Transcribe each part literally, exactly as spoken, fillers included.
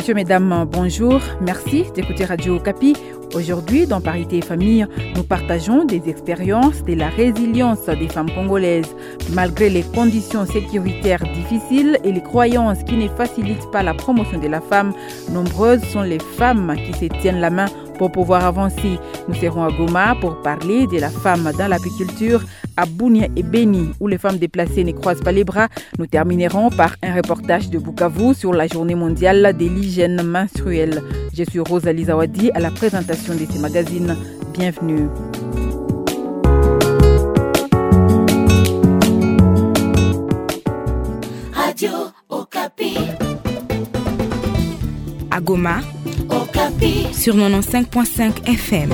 Messieurs, mesdames, bonjour. Merci d'écouter Radio Okapi. Aujourd'hui, dans Parité et Famille, nous partageons des expériences de la résilience des femmes congolaises. Malgré les conditions sécuritaires difficiles et les croyances qui ne facilitent pas la promotion de la femme, nombreuses sont les femmes qui se tiennent la main pour pouvoir avancer. Nous serons à Goma pour parler de la femme dans l'apiculture, à Bunia et Beni, où les femmes déplacées ne croisent pas les bras. Nous terminerons par un reportage de Bukavu sur la journée mondiale de l'hygiène menstruelle. Je suis Rosalie Zawadi à la présentation de ces magazines. Bienvenue. Radio Okapi. À Goma, Okapi. sur quatre-vingt-quinze virgule cinq F M.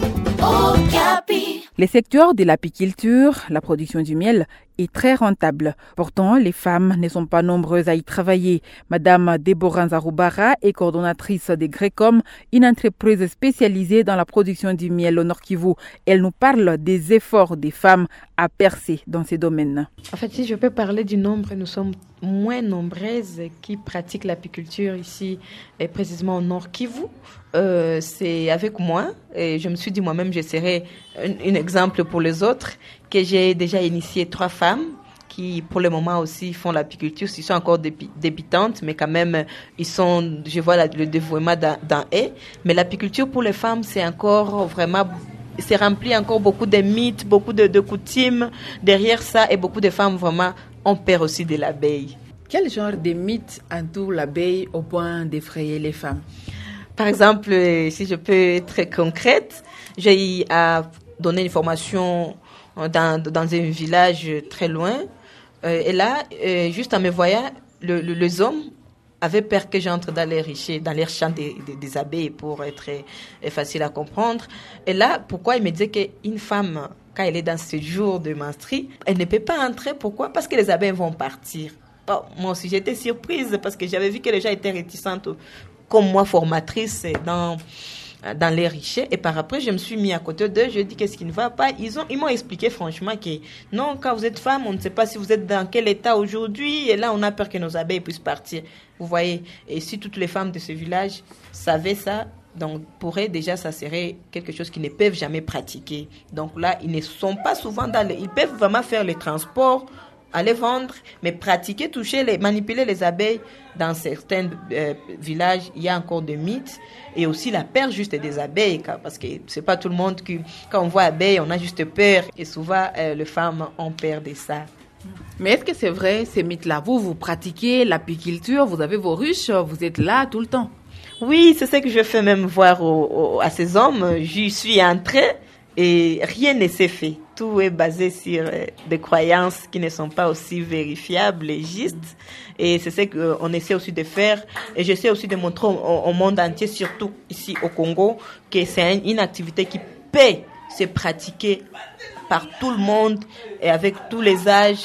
Okapi. Les secteurs de l'apiculture, la production du miel, est très rentable. Pourtant, les femmes ne sont pas nombreuses à y travailler. Madame Deborah Nzarubara est coordonnatrice des Grécom, une entreprise spécialisée dans la production du miel au Nord Kivu. Elle nous parle des efforts des femmes à percer dans ces domaines. En fait, si je peux parler du nombre, nous sommes moins nombreuses qui pratiquent l'apiculture ici, et précisément au Nord Kivu. Euh, c'est avec moi, et je me suis dit moi-même, je serai un, un exemple pour les autres, que j'ai déjà initié trois femmes qui, pour le moment aussi, font l'apiculture. Ils sont encore débutantes, mais quand même, ils sont, je vois la, le dévouement dans, dans eux. Mais l'apiculture pour les femmes, c'est encore vraiment, c'est rempli encore beaucoup de mythes, beaucoup de, de coutumes derrière ça, et beaucoup de femmes vraiment ont peur aussi de l'abeille. Quel genre de mythes entoure l'abeille au point d'effrayer les femmes? Par exemple, si je peux être concrète, j'ai à donner une formation dans, dans un village très loin. Euh, et là, euh, juste en me voyant, le, le, les hommes avaient peur que j'entre dans les riches, dans les champs des, des, des abeilles pour être euh, facile à comprendre. Et là, pourquoi ils me disaient qu'une femme, quand elle est dans ce jour de menstru, elle ne peut pas entrer. Pourquoi? Parce que les abeilles vont partir. Bon, moi aussi, j'étais surprise parce que j'avais vu que les gens étaient réticentes, comme moi, formatrice dans, dans les riches. Et par après, je me suis mis à côté d'eux. Je dis qu'est-ce qui ne va pas. Ils ont, ils m'ont expliqué franchement que non, quand vous êtes femme, on ne sait pas si vous êtes dans quel état aujourd'hui. Et là, on a peur que nos abeilles puissent partir. Vous voyez. Et si toutes les femmes de ce village savaient ça, donc pour elles, déjà, ça serait quelque chose qu'ils ne peuvent jamais pratiquer. Donc là, ils ne sont pas souvent dans les... Ils peuvent vraiment faire les transports, aller vendre, mais pratiquer, toucher, les, manipuler les abeilles dans certains euh, villages, il y a encore des mythes. Et aussi la peur juste des abeilles, parce que c'est pas tout le monde qui, quand on voit abeilles, on a juste peur. Et souvent, euh, les femmes ont peur de ça. Mais est-ce que c'est vrai, ces mythes-là? Vous, vous pratiquez l'apiculture, vous avez vos ruches, vous êtes là tout le temps? Oui, c'est ce que je fais même voir au, au, à ces hommes. J'y suis entrée. Et rien ne s'est fait. Tout est basé sur euh, des croyances qui ne sont pas aussi vérifiables et justes. Et c'est ce qu'on essaie aussi de faire. Et j'essaie aussi de montrer au, au monde entier, surtout ici au Congo, que c'est une activité qui peut se pratiquer par tout le monde et avec tous les âges.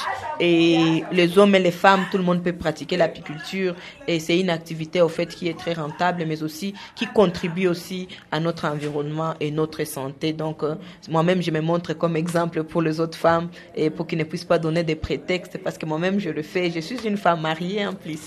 Et les hommes et les femmes, tout le monde peut pratiquer l'apiculture. Et c'est une activité au fait qui est très rentable, mais aussi qui contribue aussi à notre environnement et notre santé. Donc euh, moi-même, je me montre comme exemple pour les autres femmes et pour qu'ils ne puissent pas donner des prétextes, parce que moi-même, je le fais. Je suis une femme mariée en plus.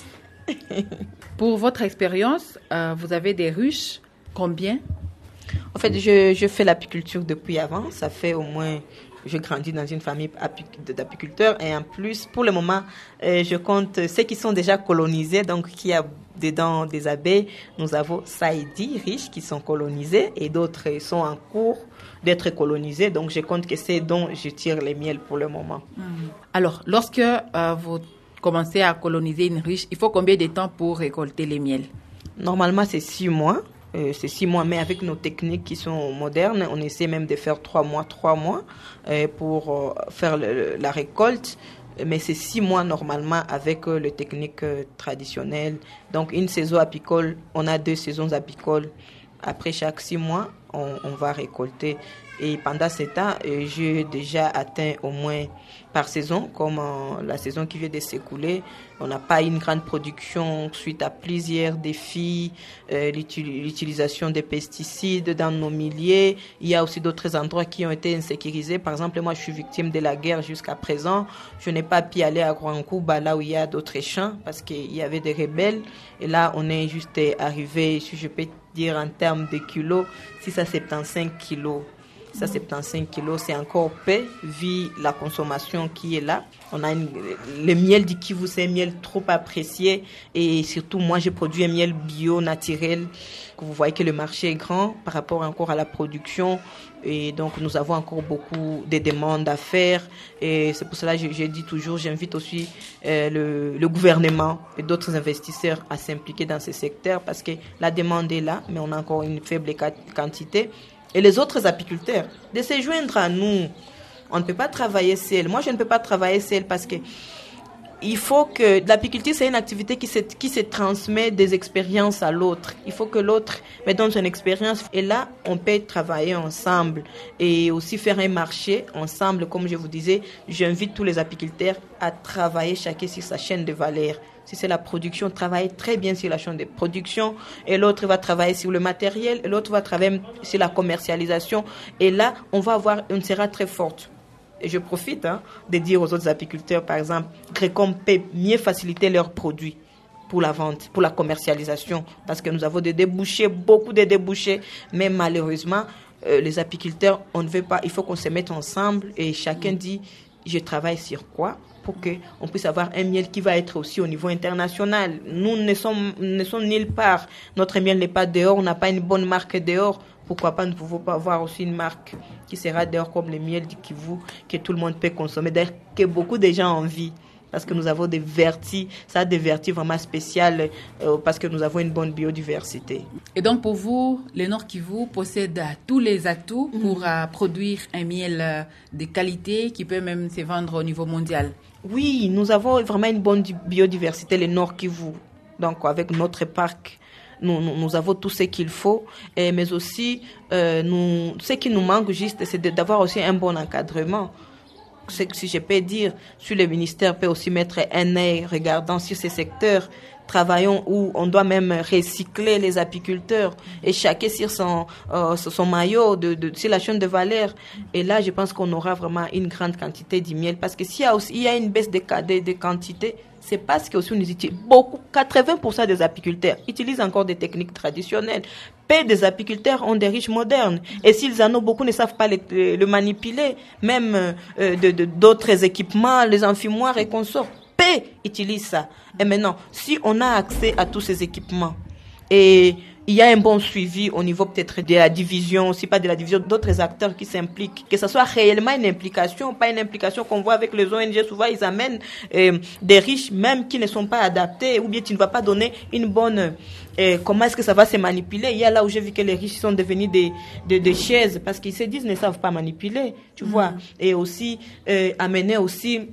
Pour votre expérience, euh, vous avez des ruches, combien? En fait, je, je fais l'apiculture depuis avant. Ça fait au moins... Je grandis dans une famille d'apiculteurs et en plus, pour le moment, euh, je compte ceux qui sont déjà colonisés, donc qui a dedans des abeilles. Nous avons Saïdi, riches, qui sont colonisés et d'autres sont en cours d'être colonisés. Donc, je compte que c'est dont je tire les miels pour le moment. Mmh. Alors, lorsque euh, vous commencez à coloniser une ruche, il faut combien de temps pour récolter les miels? Normalement, c'est six mois. Euh, c'est six mois, mais avec nos techniques qui sont modernes, on essaie même de faire trois mois, trois mois euh, pour euh, faire le, la récolte. Mais c'est six mois normalement avec euh, les techniques euh, traditionnelles. Donc une saison apicole, on a deux saisons apicoles. Après chaque six mois, on, on va récolter. Et pendant ce temps, euh, j'ai déjà atteint au moins par saison, comme euh, la saison qui vient de s'écouler. On n'a pas une grande production suite à plusieurs défis, euh, l'util- l'utilisation des pesticides dans nos milieux. Il y a aussi d'autres endroits qui ont été insécurisés. Par exemple, moi, je suis victime de la guerre jusqu'à présent. Je n'ai pas pu aller à Grand-Kouba, là où il y a d'autres champs, parce qu'il y avait des rebelles. Et là, on est juste arrivé, si je peux dire en termes de kilos, six cent soixante-quinze kilos. six cent soixante-quinze kilos, c'est encore peu, vu la consommation qui est là. On a une, le miel du Kivu, c'est un miel trop apprécié. Et surtout, moi, j'ai produit un miel bio, naturel. Vous voyez que le marché est grand par rapport encore à la production. Et donc, nous avons encore beaucoup de demandes à faire. Et c'est pour cela que je, je dis toujours, j'invite aussi euh, le, le gouvernement et d'autres investisseurs à s'impliquer dans ce secteur parce que la demande est là, mais on a encore une faible quantité. Et les autres apiculteurs, de se joindre à nous. On ne peut pas travailler seul. Moi, je ne peux pas travailler seul parce que il faut que l'apiculture, c'est une activité qui se, qui se transmet des expériences à l'autre. Il faut que l'autre me donne son expérience. Et là, on peut travailler ensemble et aussi faire un marché ensemble. Comme je vous disais, j'invite tous les apiculteurs à travailler chacun sur sa chaîne de valeur. Si c'est la production, travaille très bien sur la chaîne de production et l'autre va travailler sur le matériel et l'autre va travailler sur la commercialisation. Et là, on va avoir une sera très forte. Et je profite hein, de dire aux autres apiculteurs, par exemple, Grécom peut mieux faciliter leurs produits pour la vente, pour la commercialisation, parce que nous avons des débouchés, beaucoup de débouchés, mais malheureusement, euh, les apiculteurs, on ne veut pas, il faut qu'on se mette ensemble et chacun dit, je travaille sur quoi pour qu'on puisse avoir un miel qui va être aussi au niveau international. Nous ne sommes, ne sommes nulle part. Notre miel n'est pas dehors, on n'a pas une bonne marque dehors. Pourquoi pas, nous ne pouvons pas avoir aussi une marque qui sera dehors comme le miel du Kivu, que tout le monde peut consommer, d'ailleurs que beaucoup de gens ont envie. Parce que nous avons des vertus, ça a des vertus vraiment spéciales, euh, parce que nous avons une bonne biodiversité. Et donc pour vous, le Nord Kivu possède euh, tous les atouts pour mmh. euh, produire un miel euh, de qualité qui peut même se vendre au niveau mondial. Oui, nous avons vraiment une bonne biodiversité, le Nord Kivu. Donc avec notre parc, Nous, nous, nous avons tout ce qu'il faut, et, mais aussi, euh, nous, ce qui nous manque juste, c'est de, d'avoir aussi un bon encadrement. C'est que si je peux dire, si le ministère peut aussi mettre un œil regardant sur ces secteurs, travaillons où on doit même recycler les apiculteurs et chacun sur son, euh, son maillot, de, de, sur la chaîne de valeur. Et là, je pense qu'on aura vraiment une grande quantité de miel, parce que s'il y a aussi, il y a une baisse de, de, de quantité, c'est parce que aussi nous utilisons beaucoup, quatre-vingts pour cent des apiculteurs utilisent encore des techniques traditionnelles. Peu des apiculteurs ont des riches modernes. Et s'ils en ont beaucoup, ne savent pas le, le, le manipuler. Même euh, de, de, d'autres équipements, les enfumoirs et consorts. Peu utilisent ça. Et maintenant, si on a accès à tous ces équipements et il y a un bon suivi au niveau peut-être de la division, aussi pas de la division, d'autres acteurs qui s'impliquent, que ce soit réellement une implication, pas une implication qu'on voit avec les O N G, souvent ils amènent euh, des riches même qui ne sont pas adaptés, ou bien tu ne vas pas donner une bonne, euh, comment est-ce que ça va se manipuler. Il y a là où j'ai vu que les riches sont devenus des, des, des chaises, parce qu'ils se disent ne savent pas manipuler, tu mmh. vois, et aussi euh, amener aussi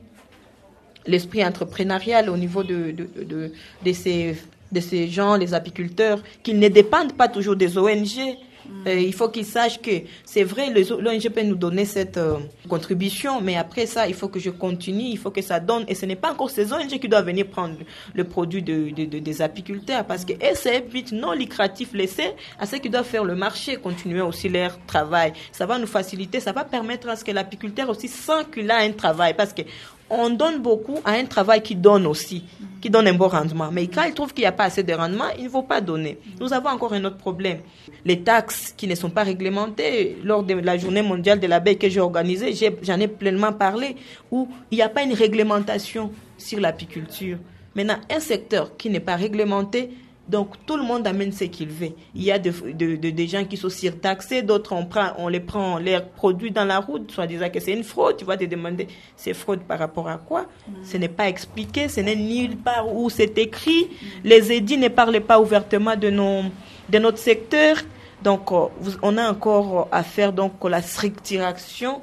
l'esprit entrepreneurial au niveau de, de, de, de, de ces de ces gens, les apiculteurs, qu'ils ne dépendent pas toujours des O N G. Mm. Euh, il faut qu'ils sachent que c'est vrai, les O N G peuvent nous donner cette euh, contribution, mais après ça, il faut que je continue, il faut que ça donne. Et ce n'est pas encore ces O N G qui doivent venir prendre le produit de, de, de, des apiculteurs, parce que et c'est un but non lucratif laissé à ceux qui doivent faire le marché, continuer aussi leur travail. Ça va nous faciliter, ça va permettre à ce que l'apiculteur aussi sent qu'il a un travail, parce que on donne beaucoup à un travail qui donne aussi, qui donne un bon rendement. Mais quand ils trouvent qu'il n'y a pas assez de rendement, ils ne vont pas donner. Nous avons encore un autre problème. Les taxes qui ne sont pas réglementées. Lors de la journée mondiale de l'abeille que j'ai organisée, j'ai, j'en ai pleinement parlé, où il n'y a pas une réglementation sur l'apiculture. Maintenant, un secteur qui n'est pas réglementé, donc tout le monde amène ce qu'il veut. Il y a de, de, de, des gens qui sont surtaxés, d'autres on, prend, on les prend, on les produit dans la route, soit disant que c'est une fraude. Tu vas te demander, c'est fraude par rapport à quoi? Mmh. Ce n'est pas expliqué, ce n'est nulle part où c'est écrit. Mmh. Les édits ne parlent pas ouvertement de, nos, de notre secteur. Donc on a encore à faire donc la structuration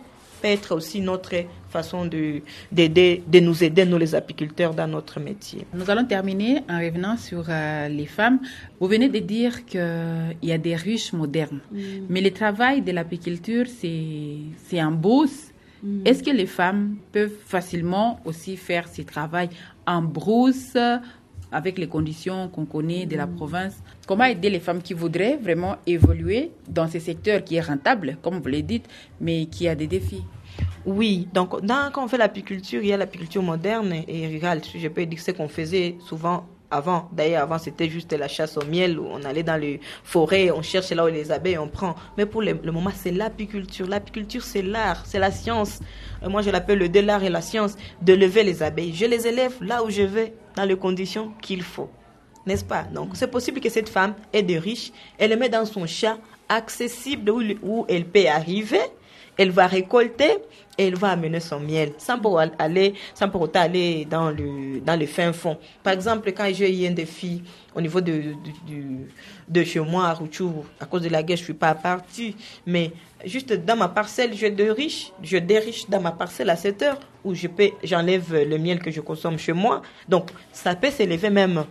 peut être aussi notre façon de, d'aider, de nous aider, nous les apiculteurs, dans notre métier. Nous allons terminer en revenant sur euh, les femmes. Vous venez de dire qu'il y a des ruches modernes, mm. mais le travail de l'apiculture, c'est, c'est en brousse. Mm. Est-ce que les femmes peuvent facilement aussi faire ce travail en brousse, avec les conditions qu'on connaît de la province? Comment aider les femmes qui voudraient vraiment évoluer dans ce secteur qui est rentable, comme vous le dites, mais qui a des défis? Oui, donc dans, quand on fait l'apiculture, il y a l'apiculture moderne et rurale. Je peux dire que ce qu'on faisait souvent avant. D'ailleurs, avant, c'était juste la chasse au miel, où on allait dans les forêts, on cherche là où les abeilles, on prend. Mais pour le, le moment, c'est l'apiculture. L'apiculture, c'est l'art, c'est la science. Et moi, je l'appelle le de l'art et la science, de lever les abeilles. Je les élève là où je vais, dans les conditions qu'il faut. N'est-ce pas? Donc, c'est possible que cette femme ait des riches. Elle le met dans son champ accessible où, où elle peut arriver. Elle va récolter et elle va amener son miel sans pour aller, sans pour autant aller dans le, dans le fin fond. Par exemple, quand j'ai eu un défi au niveau de, de, de, de chez moi à Rutshuru, à cause de la guerre, je ne suis pas partie. Mais juste dans ma parcelle, je dériche, je dériche dans ma parcelle à sept heures où je peux, j'enlève le miel que je consomme chez moi. Donc, ça peut s'élever même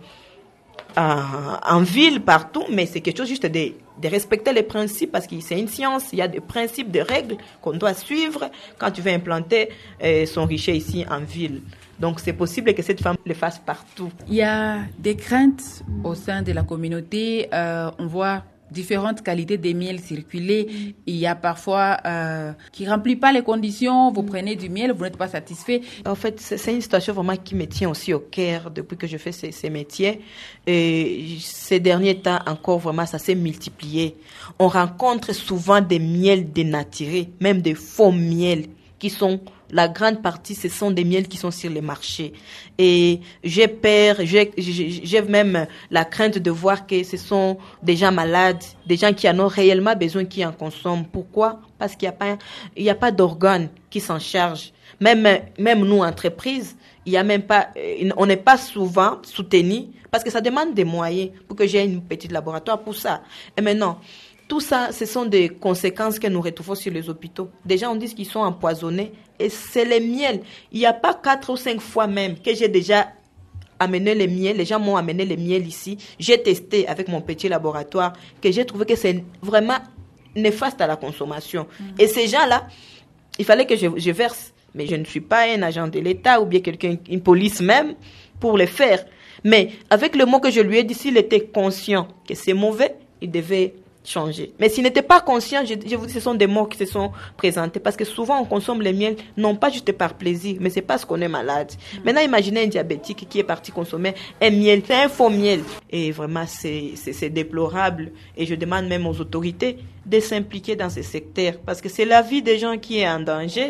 en ville, partout, mais c'est quelque chose juste de, de respecter les principes parce que c'est une science, il y a des principes, des règles qu'on doit suivre quand tu veux implanter euh, son richet ici en ville. Donc c'est possible que cette femme le fasse partout. Il y a des craintes au sein de la communauté, euh, on voit différentes qualités des miels circuler. Mm. Il y a parfois euh, qui ne remplit pas les conditions, vous mm. prenez du miel, vous n'êtes pas satisfait. En fait, c'est, c'est une situation vraiment qui me tient aussi au cœur depuis que je fais ces, ces métiers. Et ces derniers temps, encore vraiment, ça s'est multiplié. On rencontre souvent des miels dénaturés, même des faux miels qui sont... La grande partie, ce sont des miels qui sont sur les marchés. Et j'ai peur, j'ai, j'ai, j'ai même la crainte de voir que ce sont des gens malades, des gens qui en ont réellement besoin, qui en consomment. Pourquoi? Parce qu'il n'y a pas, il n'y a pas d'organes qui s'en chargent. Même, même nous, entreprises, il y a même pas, on n'est pas souvent soutenus parce que ça demande des moyens pour que j'ai une petite laboratoire pour ça. Et maintenant, tout ça, ce sont des conséquences que nous retrouvons sur les hôpitaux. Des gens, on dit qu'ils sont empoisonnés et c'est les miels. Il n'y a pas quatre ou cinq fois même que j'ai déjà amené les miels. Les gens m'ont amené les miels ici. J'ai testé avec mon petit laboratoire que j'ai trouvé que c'est vraiment néfaste à la consommation. Mmh. Et ces gens-là, il fallait que je, je verse. Mais je ne suis pas un agent de l'État ou bien quelqu'un, une police même, pour le faire. Mais avec le mot que je lui ai dit, s'il était conscient que c'est mauvais, il devait changer. Mais s'il n'était pas conscient, je, je vous dis, ce sont des mots qui se sont présentés parce que souvent on consomme les miels non pas juste par plaisir, mais c'est parce qu'on est malade. Mmh. Maintenant, imaginez un diabétique qui est parti consommer un miel, c'est un faux miel. Et vraiment, c'est, c'est, c'est déplorable. Et je demande même aux autorités de s'impliquer dans ce secteur parce que c'est la vie des gens qui est en danger.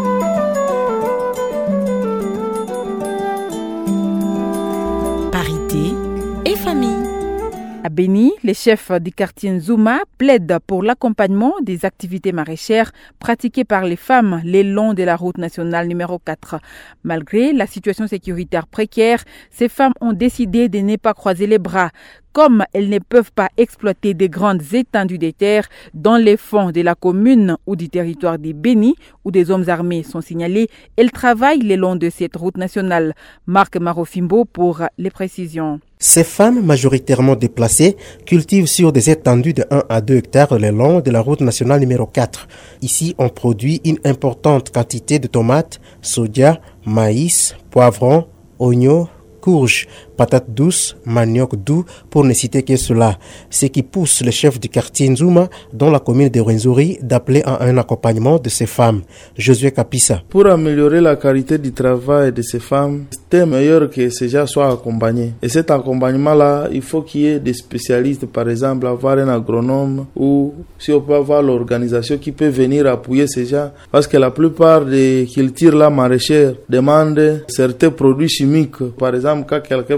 Parité et famille. À Beni, les chefs du quartier Nzuma plaident pour l'accompagnement des activités maraîchères pratiquées par les femmes le long de la route nationale numéro quatre. Malgré la situation sécuritaire précaire, ces femmes ont décidé de ne pas croiser les bras. Comme elles ne peuvent pas exploiter des grandes étendues de terre dans les fonds de la commune ou du territoire des Beni, où des hommes armés sont signalés, elles travaillent le long de cette route nationale. Marc Marofimbo pour les précisions. Ces femmes, majoritairement déplacées, cultivent sur des étendues de un à deux hectares le long de la route nationale numéro quatre. Ici, on produit une importante quantité de tomates, soja, maïs, poivrons, oignons, courges, patates douces, manioc doux, pour ne citer que cela. Ce qui pousse le chef du quartier Nzuma, dans la commune de Rwenzori, d'appeler à un accompagnement de ces femmes. Josué Kapissa. Pour améliorer la qualité du travail de ces femmes, c'était meilleur que ces gens soient accompagnés. Et cet accompagnement-là, il faut qu'il y ait des spécialistes, par exemple, avoir un agronome ou si on peut avoir l'organisation qui peut venir appuyer ces gens. Parce que la plupart des cultures là maraîchères demandent certains produits chimiques. Par exemple, quand quelqu'un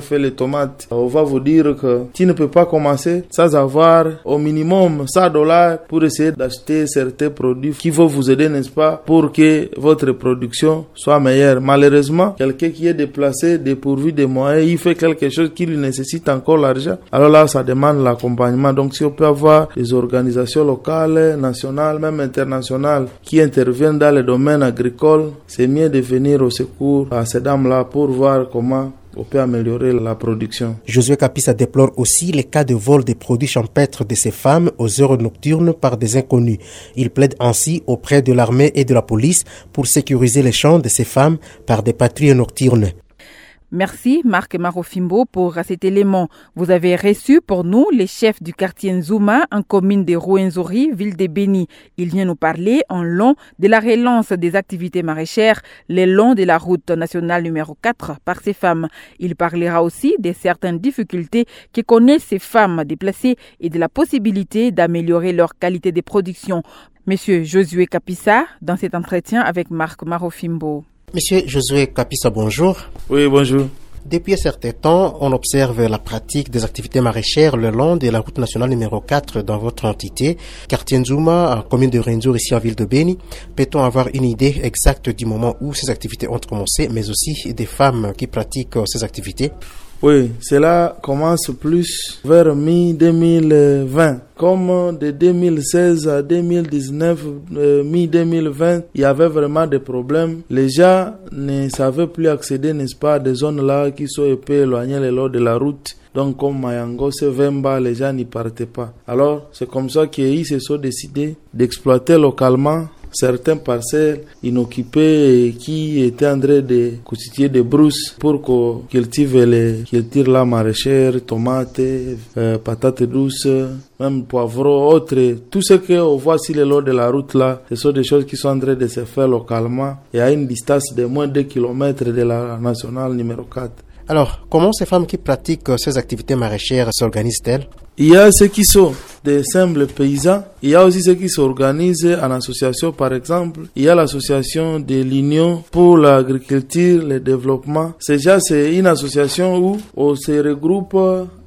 fait les tomates, on va vous dire que tu ne peux pas commencer sans avoir au minimum cent dollars pour essayer d'acheter certains produits qui vont vous aider, n'est-ce pas, pour que votre production soit meilleure. Malheureusement, quelqu'un qui est déplacé, dépourvu de moyens, il fait quelque chose qui lui nécessite encore l'argent. Alors là, ça demande l'accompagnement. Donc si on peut avoir des organisations locales, nationales, même internationales qui interviennent dans le domaine agricole, c'est mieux de venir au secours à ces dames-là pour voir comment on peut améliorer la production. Josué Kapisa déplore aussi les cas de vol des produits champêtres de ces femmes aux heures nocturnes par des inconnus. Il plaide ainsi auprès de l'armée et de la police pour sécuriser les champs de ces femmes par des patrouilles nocturnes. Merci Marc Marofimbo pour cet élément. Vous avez reçu pour nous les chefs du quartier Nzuma en commune de Rwenzori, ville de Beni. Il vient nous parler en long de la relance des activités maraîchères le long de la route nationale numéro quatre par ces femmes. Il parlera aussi de certaines difficultés que connaissent ces femmes déplacées et de la possibilité d'améliorer leur qualité de production. Monsieur Josué Kapisa, dans cet entretien avec Marc Marofimbo. Monsieur Josué Kapisa, bonjour. Oui, bonjour. Depuis un certain temps, on observe la pratique des activités maraîchères le long de la route nationale numéro quatre dans votre entité, quartier Nzuma, en commune de Rwenzori, ici en ville de Beni. Peut-on avoir une idée exacte du moment où ces activités ont commencé, mais aussi des femmes qui pratiquent ces activités? Oui, cela commence plus vers mi deux mille vingt. Comme de deux mille seize à deux mille dix-neuf, euh, mi deux mille vingt, il y avait vraiment des problèmes. Les gens ne savaient plus accéder, n'est-ce pas, à des zones là qui sont un peu éloignées le long de la route. Donc comme Mayango, Vemba, les gens n'y partaient pas. Alors c'est comme ça qu'ils se sont décidés d'exploiter localement certains parcelles inoccupées qui étaient en train de constituer des brousses pour qu'on cultive les cultures la maraîchère, tomates, euh, patates douces, même poivrons, autres. Tout ce qu'on voit sur le long de la route là, ce sont des choses qui sont en train de se faire localement et à une distance de moins de deux kilomètres de la nationale numéro quatre. Alors, comment ces femmes qui pratiquent ces activités maraîchères s'organisent-elles? Il y a ceux qui sont des simples paysans, il y a aussi ceux qui s'organisent en association, par exemple. Il y a l'association de l'Union pour l'agriculture, le développement. C'est déjà c'est une association où on se regroupe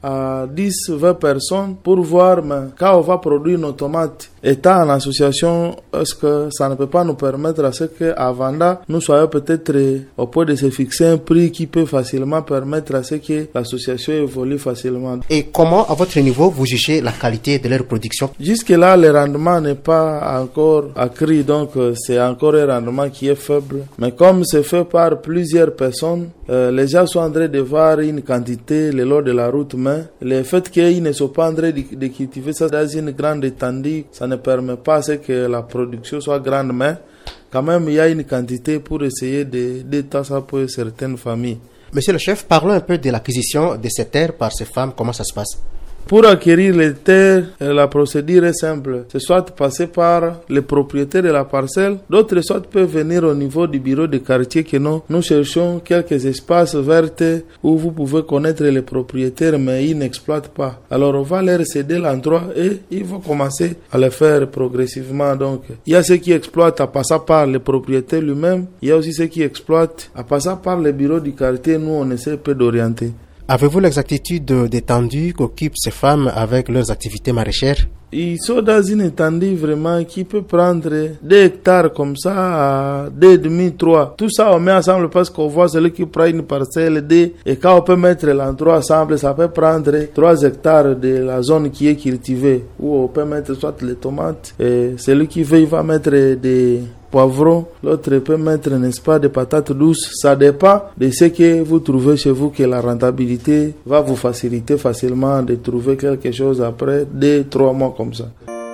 à dix, vingt personnes pour voir mais quand on va produire nos tomates. Étant en association, est-ce que ça ne peut pas nous permettre à ce qu'avant là, nous soyons peut-être au point de se fixer un prix qui peut facilement permettre à ce que l'association évolue facilement. Et comment, à votre niveau, vous jugez la qualité de leur production? Jusque-là, le rendement n'est pas encore accru, donc c'est encore un rendement qui est faible. Mais comme c'est fait par plusieurs personnes, euh, les gens sont en train de voir une quantité le long de la route, mais le fait qu'ils ne sont pas en train de, de cultiver ça dans une grande étendue, ça ne permet pas à ce que la production soit grande, mais quand même il y a une quantité pour essayer de d'étendre ça pour certaines familles. Monsieur le chef, parlons un peu de l'acquisition de ces terres par ces femmes, comment ça se passe? Pour acquérir les terres, la procédure est simple. C'est soit passer par le propriétaire de la parcelle, d'autres soit peuvent venir au niveau du bureau de quartier que nous, nous cherchons quelques espaces verts où vous pouvez connaître les propriétaires mais ils n'exploitent pas. Alors on va leur céder l'endroit et ils vont commencer à le faire progressivement. Donc il y a ceux qui exploitent en passant par le propriétaire lui-même, il y a aussi ceux qui exploitent en passant par le bureau du quartier. Nous on essaie peu d'orienter. Avez-vous l'exactitude d'étendue qu'occupent ces femmes avec leurs activités maraîchères? Ils sont dans une étendue vraiment qui peut prendre deux hectares comme ça à deux et demi, trois. Tout ça on met ensemble parce qu'on voit celui qui prend une parcelle deux et quand on peut mettre l'endroit ensemble, ça peut prendre trois hectares de la zone qui est cultivée où on peut mettre soit les tomates et celui qui veut il va mettre des poivrons, l'autre peut mettre, n'est-ce pas, des patates douces. Ça dépend de ce que vous trouvez chez vous que la rentabilité va vous faciliter facilement de trouver quelque chose après deux, trois mois comme ça.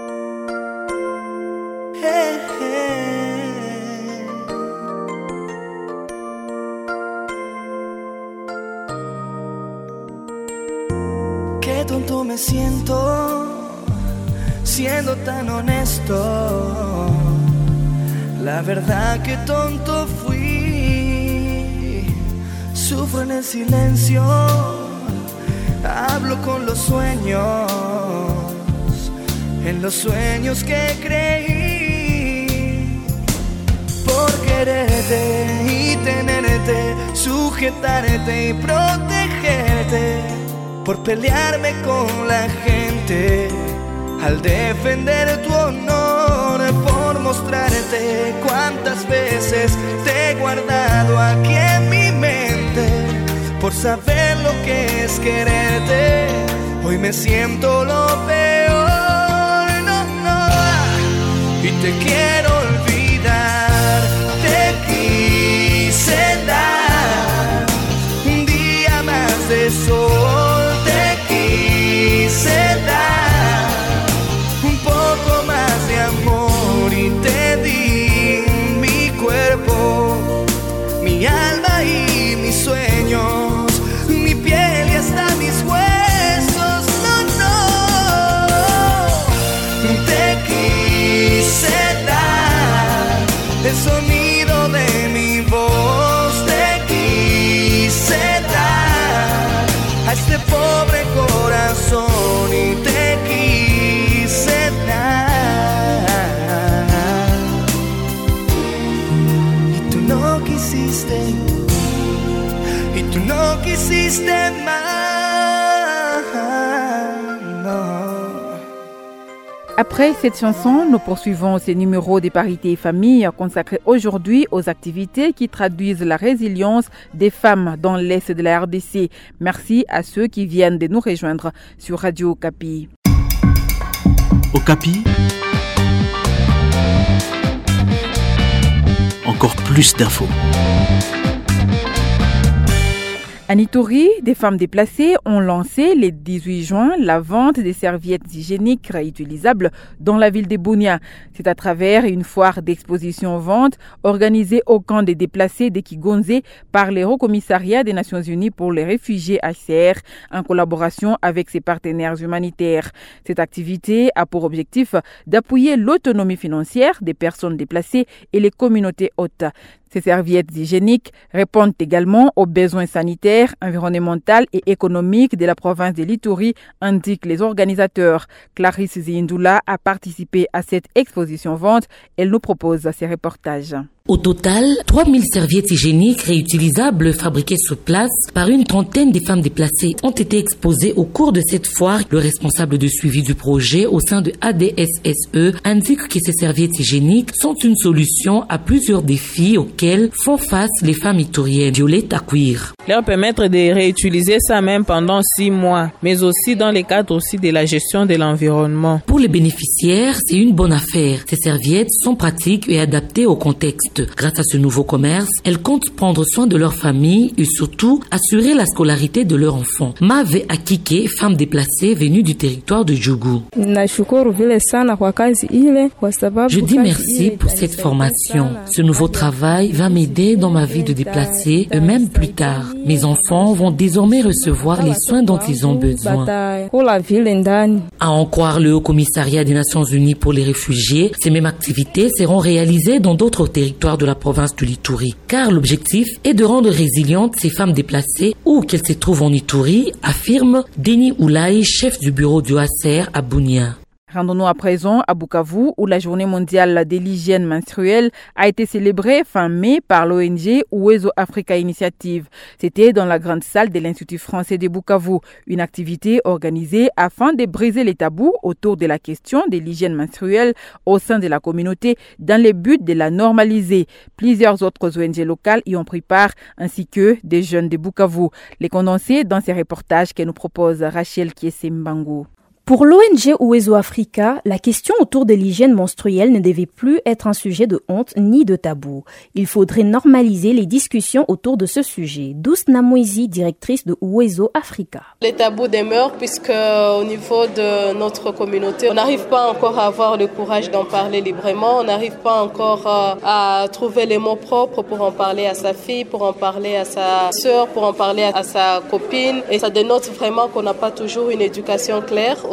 Qué tonto me siento siendo tan honesto. La verdad que tonto fui, sufro en el silencio, hablo con los sueños, en los sueños que creí, por quererte y tenerte, sujetarte y protegerte. mente por pelearme con la gente, al defender tu honor, por mostrarte cuántas veces te he guardado aquí en mi mente, por saber lo que es quererte. Hoy me siento lo peor, no, no, y te quiero olvidar. Te quise dar un día más de sol, te quise dar un poco más de amor y te di mi cuerpo, mi alma y mis sueños, mi piel y hasta mis huesos. No, no, te quise dar el sonido de mi voz, te quise dar a este pobre corazón y te quise dar. Y tú no quisiste, y tú no quisiste más, no. Après cette chanson, nous poursuivons ces numéros des parités et familles consacrés aujourd'hui aux activités qui traduisent la résilience des femmes dans l'Est de la R D C. Merci à ceux qui viennent de nous rejoindre sur Radio Okapi. Okapi, encore plus d'infos. À Ituri, des femmes déplacées ont lancé le dix-huit juin la vente des serviettes hygiéniques réutilisables dans la ville de Bunia. C'est à travers une foire d'exposition-vente organisée au camp des déplacés de Kigonze par le Haut Commissariat des Nations Unies pour les réfugiés H C R en collaboration avec ses partenaires humanitaires. Cette activité a pour objectif d'appuyer l'autonomie financière des personnes déplacées et les communautés hôtes. Ces serviettes hygiéniques répondent également aux besoins sanitaires, environnementaux et économiques de la province de l'Ituri, indiquent les organisateurs. Clarisse Zindoula a participé à cette exposition-vente. Elle nous propose ces reportages. Au total, trois mille serviettes hygiéniques réutilisables fabriquées sur place par une trentaine de femmes déplacées ont été exposées au cours de cette foire. Le responsable de suivi du projet au sein de A D S S E indique que ces serviettes hygiéniques sont une solution à plusieurs défis auxquels font face les femmes ituriennes. Violette Acquire. Leur permettre de réutiliser ça même pendant six mois, mais aussi dans le cadre aussi de la gestion de l'environnement. Pour les bénéficiaires, c'est une bonne affaire. Ces serviettes sont pratiques et adaptées au contexte. Grâce à ce nouveau commerce, elles comptent prendre soin de leur famille et surtout assurer la scolarité de leurs enfants. Mave Akike, femme déplacée venue du territoire de Djougou. Je dis merci pour cette formation. Ce nouveau travail va m'aider dans ma vie de déplacée et même plus tard. Mes enfants vont désormais recevoir les soins dont ils ont besoin. À en croire le Haut Commissariat des Nations Unies pour les réfugiés, ces mêmes activités seront réalisées dans d'autres territoires de la province de l'Ituri. Car l'objectif est de rendre résilientes ces femmes déplacées où qu'elles se trouvent en Ituri, affirme Denis Oulaï, chef du bureau du H C R à Bunia. Rendons-nous à présent à Bukavu où la journée mondiale de l'hygiène menstruelle a été célébrée fin mai par l'O N G Uwezo Africa Initiative. C'était dans la grande salle de l'Institut français de Bukavu, une activité organisée afin de briser les tabous autour de la question de l'hygiène menstruelle au sein de la communauté dans le but de la normaliser. Plusieurs autres O N G locales y ont pris part ainsi que des jeunes de Bukavu. Les condensés dans ces reportages que nous propose Rachel Kiese-Mbangu. Pour l'O N G Uwezo Africa, la question autour de l'hygiène menstruelle ne devait plus être un sujet de honte ni de tabou. Il faudrait normaliser les discussions autour de ce sujet. Douce Namouizi, directrice de Uwezo Africa. Les tabous demeurent puisque au niveau de notre communauté, on n'arrive pas encore à avoir le courage d'en parler librement. On n'arrive pas encore à trouver les mots propres pour en parler à sa fille, pour en parler à sa sœur, pour en parler à sa copine. Et ça dénote vraiment qu'on n'a pas toujours une éducation claire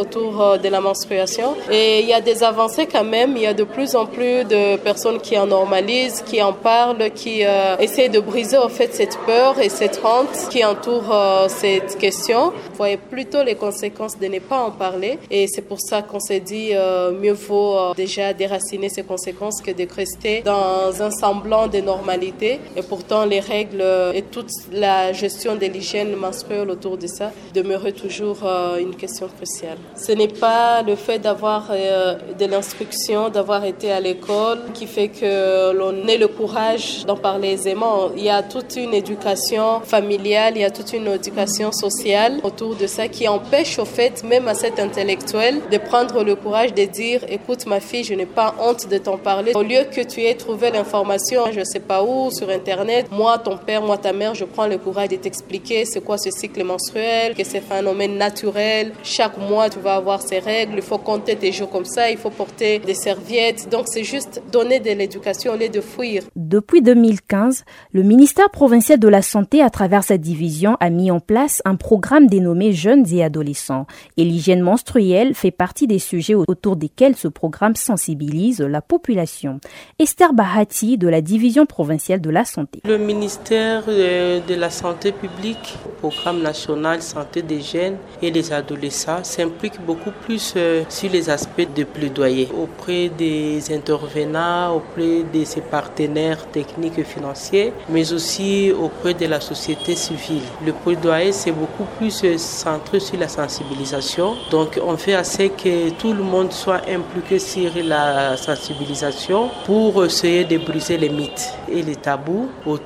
autour de la menstruation. Et il y a des avancées quand même. Il y a de plus en plus de personnes qui en normalisent, qui en parlent, qui euh, essayent de briser en fait cette peur et cette honte qui entoure euh, cette question. Vous voyez plutôt les conséquences de ne pas en parler. Et c'est pour ça qu'on s'est dit euh, mieux vaut euh, déjà déraciner ces conséquences que de rester dans un semblant de normalité. Et pourtant, les règles et toute la gestion de l'hygiène menstruelle autour de ça demeurait toujours euh, une question cruciale. Ce n'est pas le fait d'avoir euh, de l'instruction, d'avoir été à l'école qui fait que l'on ait le courage d'en parler aisément. Il y a toute une éducation familiale, il y a toute une éducation sociale autour de ça qui empêche au fait, même à cet intellectuel, de prendre le courage de dire « Écoute ma fille, je n'ai pas honte de t'en parler ». Au lieu que tu aies trouvé l'information, je ne sais pas où, sur Internet, moi, ton père, moi, ta mère, je prends le courage de t'expliquer c'est quoi ce cycle menstruel, que c'est un phénomène naturel. Chaque mois, tu vas avoir ces règles, il faut compter tes jours comme ça, il faut porter des serviettes. Donc, c'est juste donner de l'éducation au lieu de fuir. Depuis deux mille quinze, le ministère provincial de la Santé, à travers sa division, a mis en place un programme dénommé Jeunes et Adolescents. Et l'hygiène menstruelle fait partie des sujets autour desquels ce programme sensibilise la population. Esther Bahati, de la division provinciale de la Santé. Le ministère de la Santé publique, programme national santé des jeunes et des adolescents, s'implique beaucoup plus sur les aspects de plaidoyer auprès des intervenants, auprès de ses partenaires techniques et financiers, mais aussi auprès de la société civile. Le plaidoyer, c'est beaucoup plus centré sur la sensibilisation. Donc, on fait assez que tout le monde soit impliqué sur la sensibilisation pour essayer de briser les mythes et les tabous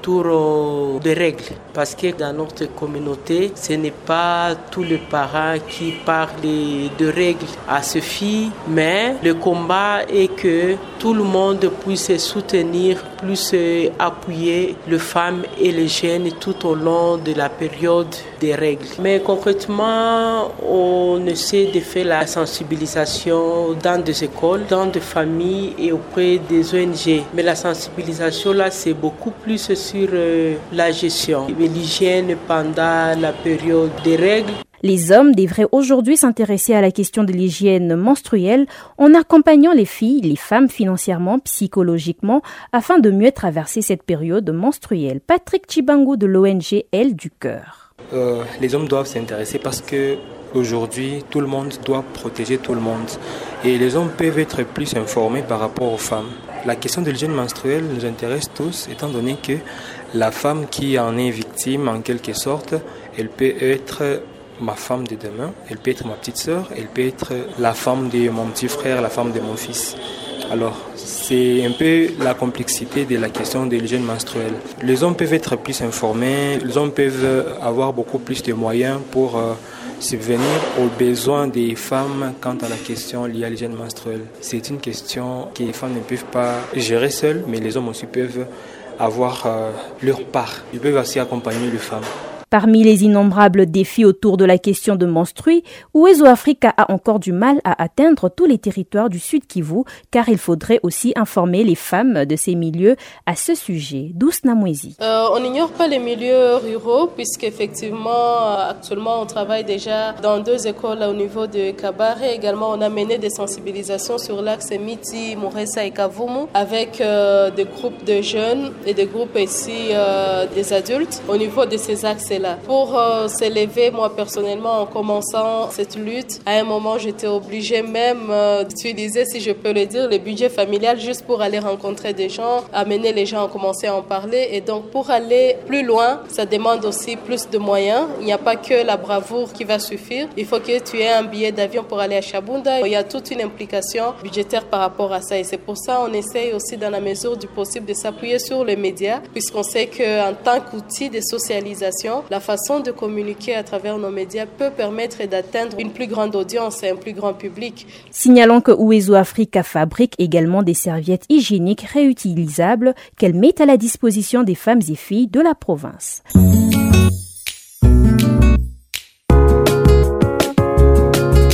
autour des règles. Parce que dans notre communauté, ce n'est pas tous les parents qui parlent de règles à ses filles, mais le combat est que tout le monde puisse soutenir, plus appuyer les femmes et les jeunes tout au long de la période des règles. Mais concrètement, on essaie de faire la sensibilisation dans des écoles, dans des familles et auprès des O N G. Mais la sensibilisation là, c'est beaucoup plus sur euh, la gestion, l'hygiène pendant la période des règles. Les hommes devraient aujourd'hui s'intéresser à la question de l'hygiène menstruelle en accompagnant les filles, les femmes financièrement, psychologiquement, afin de mieux traverser cette période menstruelle. Patrick Chibango de l'O N G Elle du Cœur. Euh, les hommes doivent s'intéresser parce que aujourd'hui, tout le monde doit protéger tout le monde. Et les hommes peuvent être plus informés par rapport aux femmes. La question de l'hygiène menstruelle nous intéresse tous, étant donné que la femme qui en est victime, en quelque sorte, elle peut être ma femme de demain, elle peut être ma petite sœur, elle peut être la femme de mon petit frère, la femme de mon fils. Alors, c'est un peu la complexité de la question de l'hygiène menstruelle. Les hommes peuvent être plus informés, les hommes peuvent avoir beaucoup plus de moyens pour euh, subvenir aux besoins des femmes quant à la question liée à l'hygiène menstruelle. C'est une question que les femmes ne peuvent pas gérer seules, mais les hommes aussi peuvent avoir euh, leur part. Ils peuvent aussi accompagner les femmes. Parmi les innombrables défis autour de la question de menstrues, Uwezo Africa a encore du mal à atteindre tous les territoires du Sud Kivu, car il faudrait aussi informer les femmes de ces milieux à ce sujet. Douce Namwezi. Euh, on n'ignore pas les milieux ruraux, puisqu'effectivement, actuellement, on travaille déjà dans deux écoles au niveau de Kabare. Également, on a mené des sensibilisations sur l'axe Miti, Moresa et Kavumu, avec euh, des groupes de jeunes et des groupes ici euh, des adultes au niveau de ces axes-là. Pour euh, s'élever, moi personnellement, en commençant cette lutte, à un moment, j'étais obligée même euh, d'utiliser, si je peux le dire, le budget familial juste pour aller rencontrer des gens, amener les gens à commencer à en parler. Et donc, pour aller plus loin, ça demande aussi plus de moyens. Il n'y a pas que la bravoure qui va suffire. Il faut que tu aies un billet d'avion pour aller à Shabunda. Il y a toute une implication budgétaire par rapport à ça. Et c'est pour ça qu'on essaye aussi, dans la mesure du possible, de s'appuyer sur les médias, puisqu'on sait qu'en tant qu'outil de socialisation, la façon de communiquer à travers nos médias peut permettre d'atteindre une plus grande audience et un plus grand public. Signalons que Uwezo Africa fabrique également des serviettes hygiéniques réutilisables qu'elle met à la disposition des femmes et filles de la province. C'est ici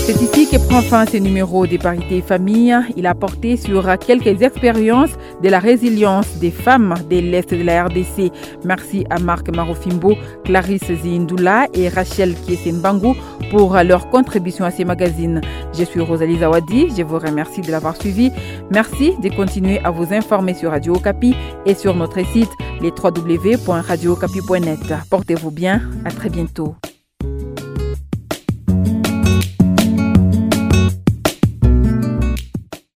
que prend fin ce numéro de Parité et Famille. Il a porté sur quelques expériences de la résilience des femmes de l'Est de la R D C. Merci à Marc Marofimbo, Clarisse Zindula et Rachel Kiesembangu pour leur contribution à ces magazines. Je suis Rosalie Zawadi, je vous remercie de l'avoir suivi. Merci de continuer à vous informer sur Radio Okapi et sur notre site les w w w point radio okapi point net. Portez-vous bien, à très bientôt.